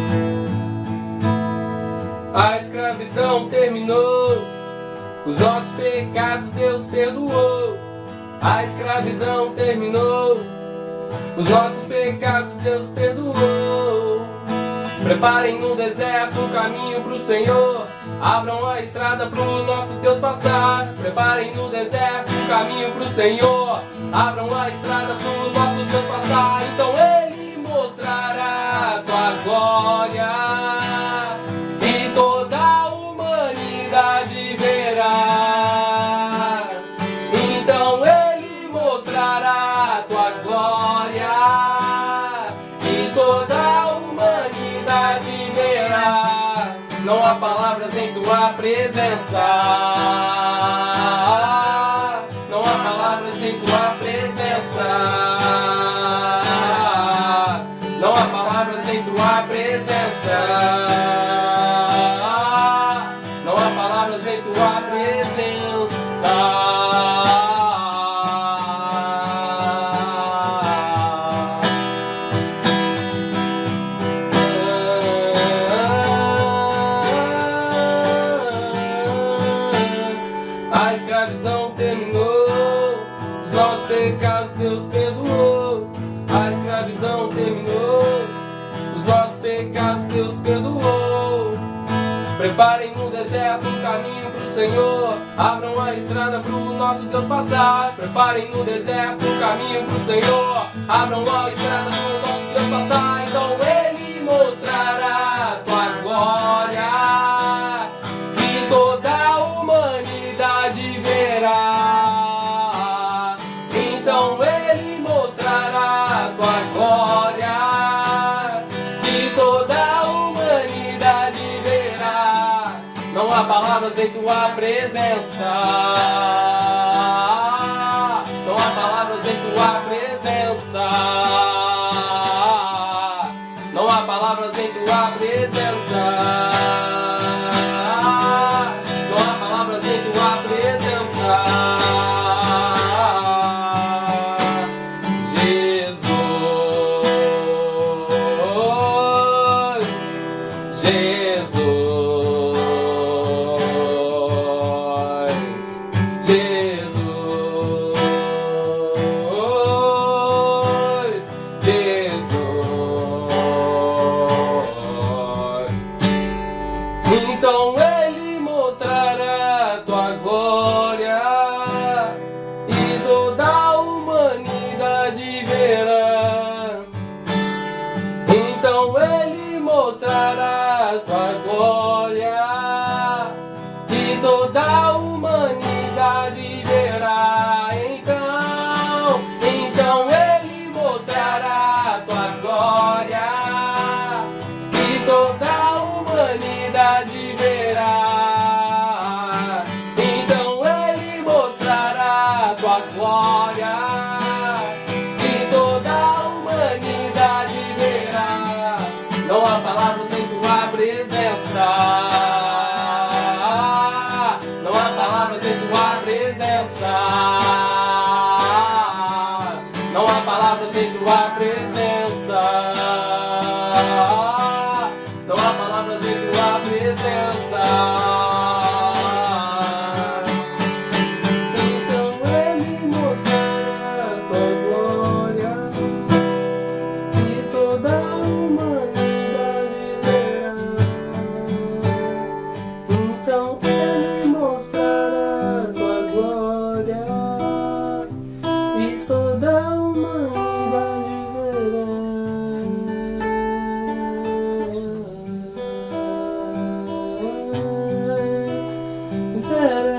A escravidão terminou, os nossos pecados Deus perdoou. A escravidão terminou, os nossos pecados Deus perdoou. Preparem no deserto um caminho pro Senhor, abram a estrada pro nosso Deus passar. Preparem no deserto um caminho pro Senhor, abram a estrada pro nosso Deus passar. Então Ele mostrará a tua glória e toda a humanidade verá. Então Ele mostrará a tua glória e toda a humanidade verá. Não há palavras em tua presença, não há palavras em tua presença, não há palavras em tua presença, não há palavras em tua presença. A escravidão terminou, os nossos pecados Deus perdoou. A escravidão terminou, os nossos pecados Deus perdoou. Preparem no deserto um caminho pro Senhor, abram a estrada pro nosso Deus passar. Preparem no deserto um caminho pro Senhor, abram a estrada pro nosso Deus passar. Então Ele mostrará a tua glória e toda a humanidade verá. Então Ele mostrará a tua glória e toda a humanidade verá. Não há palavras em tua presença, não há palavras em tua presença, não há palavras em tua presença. Então Ele mostrará a tua glória e toda a humanidade verá. Então Ele mostrará a tua glória e toda a humanidade verá. Então Ele mostrará a tua glória e toda a humanidade verá. Então Ele mostrará a tua glória e toda a humanidade verá. Não há palavras em tua presença, não há palavras em tua presença, não há palavras em tua presença, não há palavras em tua presença. Então Ele mostrará a tua glória e toda a humanidade verá. Então Ele mostrará a tua glória e toda a humanidade verá.